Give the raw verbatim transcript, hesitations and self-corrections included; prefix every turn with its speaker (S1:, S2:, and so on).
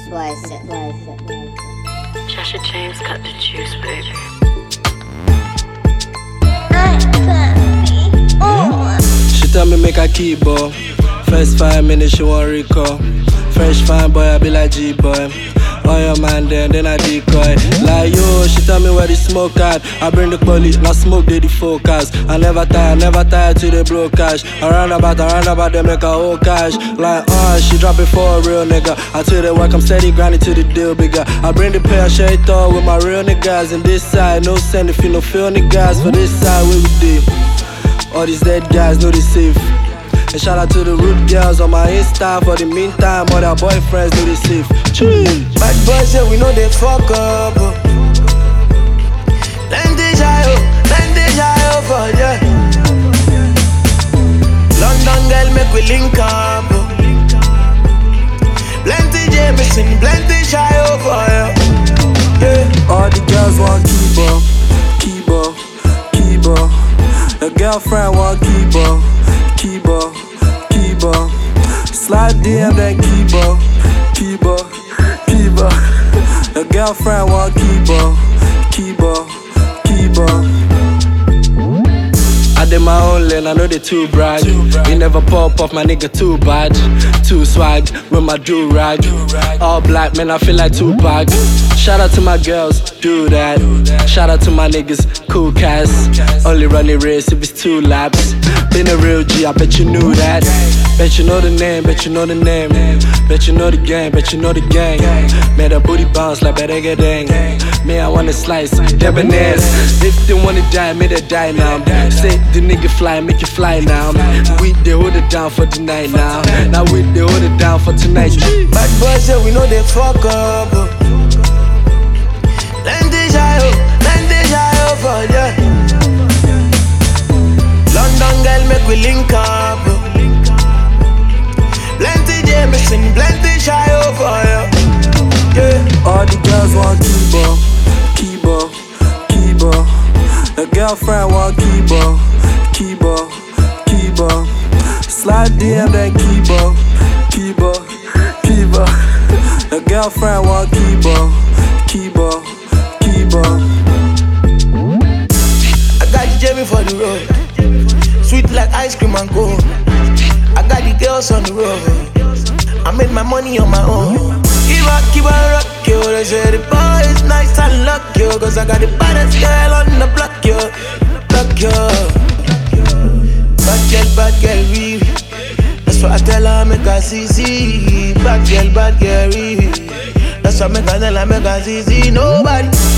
S1: why I said.
S2: Joshua James got the juice, baby.
S3: She tell me make a keyboard. First five minutes she want recall. Fresh fine boy, I be like G-boy. On your man then, then I decoy. Like yo, she tell me where the smoke at. I bring the police, now smoke they the focus. I never tire, never tire till they blow cash. Around about, around about, they make a whole cash. Like uh, she drop it for a real nigga. I tell the work, I'm steady grinding till the deal bigger. I bring the pay, I share it all with my real niggas. And this side, no send if you no feel niggas. For this side, we we did. All these dead guys know they safe. And shout out to the rude girls on my Insta. For the meantime, all their boyfriends know they safe.
S4: Bad boys, yeah, we know they fuck up. Plenty jayo, plenty jayo for ya. London girl, make we link up. Plenty Jameson, plenty jayo for ya. Yeah.
S3: All the girls want keep up, keep up, keep up. The girlfriend want keep up, keep up, keep up. Slide D M then keep up, keep up, keep up. The girlfriend want keep up, keep up, keep up. I did my own lane, I know they too brag. You never pop off my nigga too bad. Too swag with my do-rag. All black man, I feel like Tupac. Shout out to my girls, do that. Shout out to my niggas, cool cats. Only run the race if it's two laps. Been a real G, I bet you knew that. Bet you know the name, bet you know the name. Bet you know the game, bet you know the gang. Made a booty bounce like better dang. Me, I wanna slice, debonair. If they wanna die, may they die now. Say the nigga fly, make you fly now. We they hold it down for the night now. Now we they hold it down for tonight.
S4: Bad boys, yeah, we know they fuck up. Plenty jayo, plenty jayo for ya. London girl, make we link up. Plenty Jameson, plenty jayo for ya. Yeah.
S3: All the girls want keep up, keep up, keep up. The girlfriend want keep up, keep up, keep up. Slide D M then keep up, keep up, keep up. The girlfriend want keep up, keep up, keep up.
S4: I got the Jamie for the road, sweet like ice cream and cold. I got the girls on the road, I made my money on my own. Keep on, keep on rock, yo. They say the boy is nice and lucky, yo. Cause I got the baddest girl on the block, yo. Block, yo. Bad girl, bad girl, we. That's what I tell her, make her see, see. Bad girl, bad girl, we. That's what I make her tell her, make her see, see. Nobody